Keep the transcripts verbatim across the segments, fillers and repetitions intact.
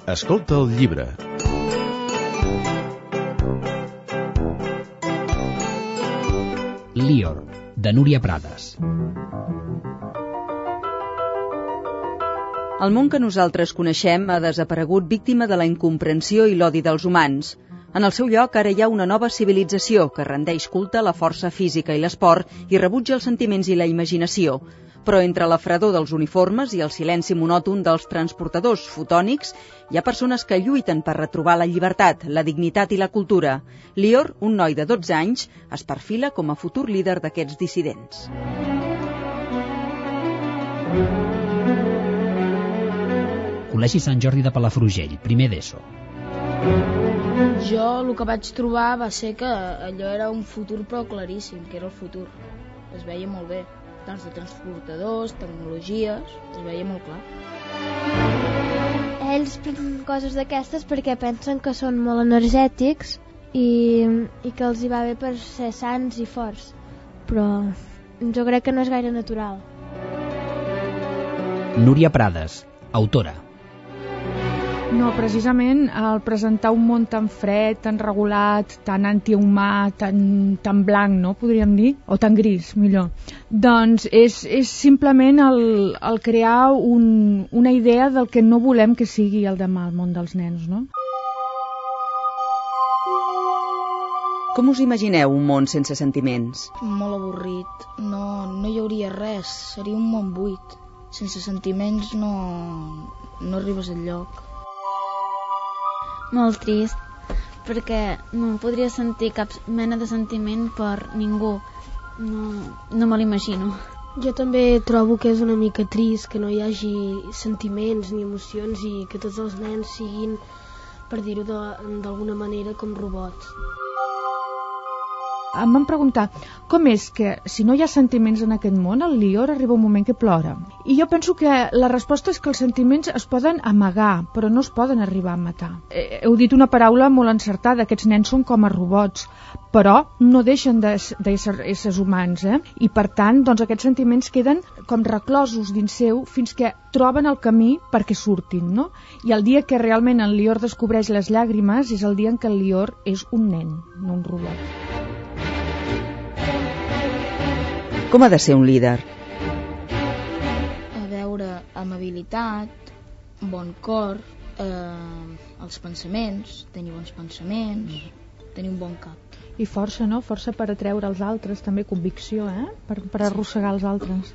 Escolta el llibre. Lior, de Núria Prades. El món que nosaltres coneixem ha desaparegut víctima de la incomprensió i l'odi dels humans. En el seu lloc ara hi ha una nova civilització que rendeix culte a la força física i l'esport i rebutja els sentiments i la imaginació. Però entre la fredor dels uniformes i el silenci monòton dels transportadors fotònics hi ha persones que lluiten per retrobar la llibertat, la dignitat i la cultura. Lior, un noi de dotze anys, es perfila com a futur líder d'aquests dissidents. Col·legi Sant Jordi de Palafrugell, primer d'ESO. Jo el que vaig trobar va ser que allò era un futur però claríssim, que era el futur. Es veia molt bé, tants de transportadors, tecnologies, es veia molt clar. Ells prenen coses d'aquestes perquè pensen que són molt energètics i, i que els hi va bé per ser sants i forts, però jo crec que no és gaire natural. Núria Prades, autora. No, precisament al presentar un món tan fred, tan regulat, tan antihumà, tan, tan blanc, no, podríem dir, o tan gris, millor, doncs és, és simplement el, el crear un, una idea del que no volem que sigui el demà el món dels nens, no? Com us imagineu un món sense sentiments? Molt avorrit, no, no hi hauria res, seria un món buit. Sense sentiments no, no arribes enlloc. Molt trist, perquè no podria sentir cap mena de sentiment per ningú. No, no me l'imagino. Jo també trobo que és una mica trist que no hi hagi sentiments ni emocions i que tots els nens siguin, per dir-ho d'alguna manera, com robots. Em van preguntar com és que si no hi ha sentiments en aquest món, el Lior arriba un moment que plora. I jo penso que la resposta és que els sentiments es poden amagar, però no es poden arribar a matar. Heu dit una paraula molt encertada, aquests nens són com a robots, però no deixen d'ésser éssers humans, eh? I per tant, doncs aquests sentiments queden com reclosos dins seu fins que troben el camí perquè surtin, no? I el dia que realment el Lior descobreix les llàgrimes és el dia en què el Lior és un nen, no un robot. Com ha de ser un líder? A veure, amabilitat, bon cor, eh, els pensaments, tenir bons pensaments, tenir un bon cap. I força, no? Força per atreure els altres, també convicció, eh? Per, per arrossegar els altres.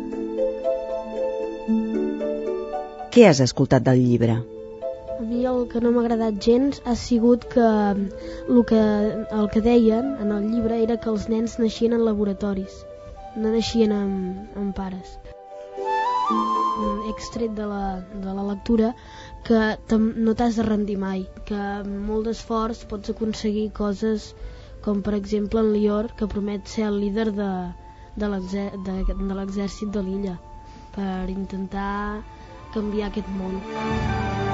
Què has escoltat del llibre? A mi el que no m'ha agradat gens ha sigut que el que, el que deien en el llibre era que els nens naixien en laboratoris. No naixien amb, amb pares. He extret de la, de la lectura que no t'has de rendir mai, que amb molt d'esforç pots aconseguir coses com per exemple en Lior, que promet ser el líder de, de l'exèrcit de l'illa per intentar canviar aquest món.